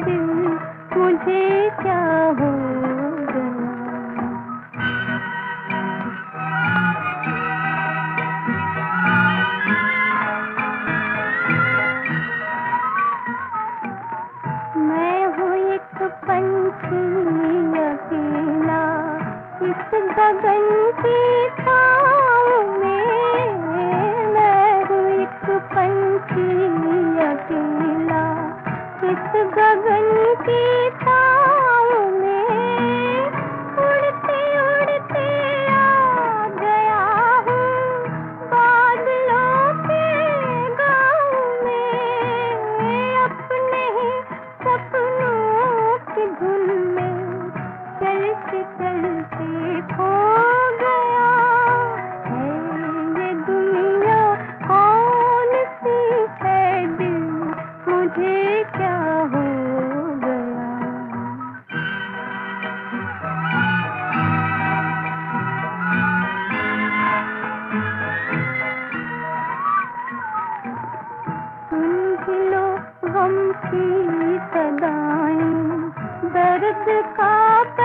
दिल, मुझे क्या हो गया। मैं हूँ एक पंछी अकेला इस गगन की छाँव में। मैं हूँ एक पंछी अकेला इस गगन की छाँव में। उड़ते उड़ते आ गया हूँ बादलों के गाँव में। अपने ही सपनों की धुन में चलते चलते खो गया है। ये दुनिया कौन सी है दिल, मुझे क्या हो गया। सुन लो गम की सदाएं, दर्द का